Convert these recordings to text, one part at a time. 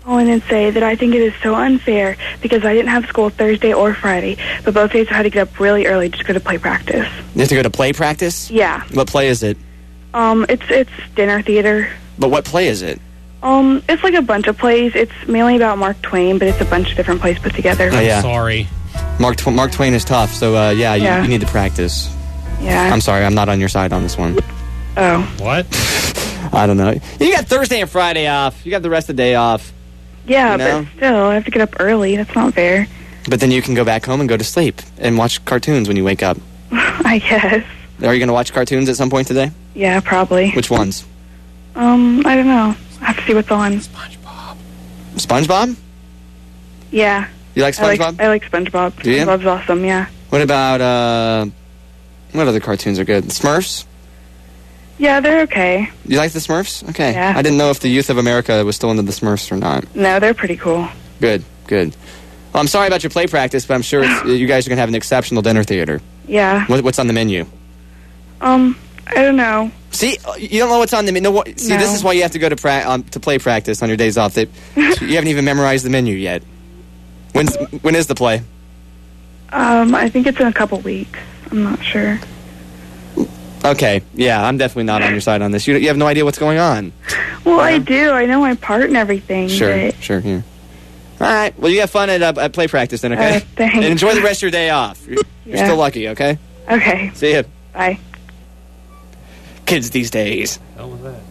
Oh, and then say that I think it is so unfair because I didn't have school Thursday or Friday, but both days I had to get up really early to go to play practice. You have to go to play practice? Yeah. What play is it? It's dinner theater. But what play is it? It's like a bunch of plays. It's mainly about Mark Twain, but it's a bunch of different plays put together. Oh, yeah. I'm sorry. Mark Twain is tough, so you need to practice. Yeah. I'm sorry, I'm not on your side on this one. Oh. What? I don't know. You got Thursday and Friday off. You got the rest of the day off. Yeah, You know? but still, I have to get up early. That's not fair. But then you can go back home and go to sleep and watch cartoons when you wake up. I guess. Are you going to watch cartoons at some point today? Yeah, probably. Which ones? I don't know. I have to see what's on. SpongeBob? Yeah. You like SpongeBob? I like SpongeBob. Do you? SpongeBob's awesome, yeah. What about, what other cartoons are good? Smurfs? Yeah, they're okay. You like the Smurfs? Okay. Yeah. I didn't know if the youth of America was still into the Smurfs or not. No, they're pretty cool. Good. Well, I'm sorry about your play practice, but I'm sure you guys are going to have an exceptional dinner theater. Yeah. What's on the menu? I don't know. See, you don't know what's on the menu. See, No. this is why you have to go to play practice on your days off. You haven't even memorized the menu yet. When is the play? I think it's in a couple weeks. I'm not sure. Okay, yeah, I'm definitely not on your side on this. You have no idea what's going on. Well, I do. I know my part and everything. Sure, but... sure, yeah. All right, well, you have fun at play practice then, okay? Thanks. And enjoy the rest of your day off. You're still lucky, okay? Okay. See ya. Bye. Kids these days. What was that?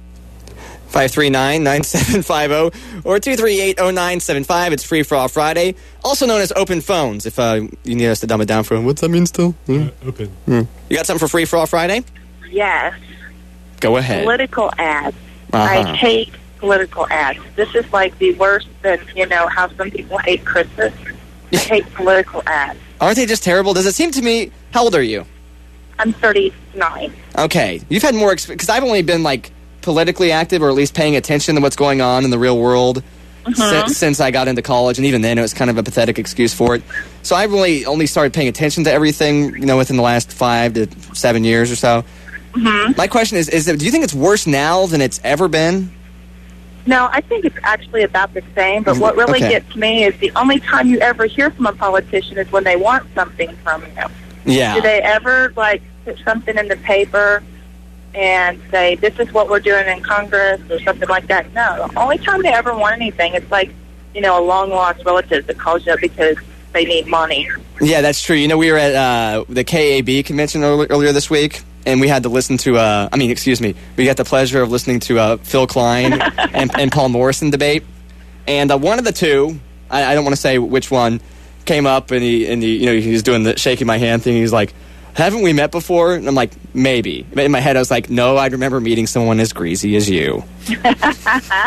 539-9750 or 238-0975. It's Free For All Friday, also known as Open Phones. If you need us to dumb it down for what's that mean still? Open. You got something for Free For All Friday? Yes. Go ahead. Political ads. Uh-huh. I hate political ads. This is like the worst than, how some people hate Christmas. I hate political ads. Aren't they just terrible? Does it seem to me... How old are you? I'm 39. Okay. You've had more... Because I've only been, politically active, or at least paying attention to what's going on in the real world since I got into college, and even then it was kind of a pathetic excuse for it. So I've really only started paying attention to everything, within the last 5 to 7 years or so. My question is do you think it's worse now than it's ever been? No, I think it's actually about the same, but what really gets me is the only time you ever hear from a politician is when they want something from you. Yeah. Do they ever, put something in the paper and say, this is what we're doing in Congress or something like that? No. The only time they ever want anything, it's a long-lost relative that calls you up because they need money. Yeah, that's true. We were at the KAB convention earlier this week, and we had to listen to, we got the pleasure of listening to Phil Klein and Paul Morrison debate. And one of the two, I don't want to say which one, came up and he was doing the shaking my hand thing. He's like, haven't we met before? And I'm like, maybe. In my head, I was like, no, I remember meeting someone as greasy as you. That's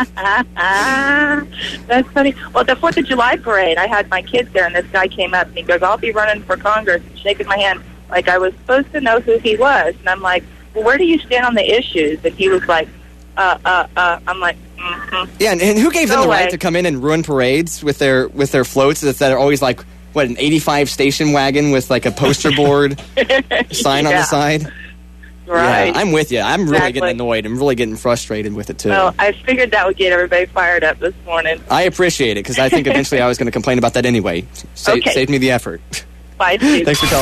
funny. Well, the 4th of July parade, I had my kids there, and this guy came up, and he goes, I'll be running for Congress, and shaking my hand like I was supposed to know who he was. And I'm like, well, where do you stand on the issues? And he was like, I'm like, Yeah, and who gave them the right to come in and ruin parades with their floats that are always like, what, an 85 station wagon with a poster board sign on the side? Right. Yeah, I'm with you. I'm really getting annoyed. I'm really getting frustrated with it, too. Well, I figured that would get everybody fired up this morning. I appreciate it, because I think eventually I was going to complain about that anyway. Save me the effort. Bye, Steve. Thanks for calling.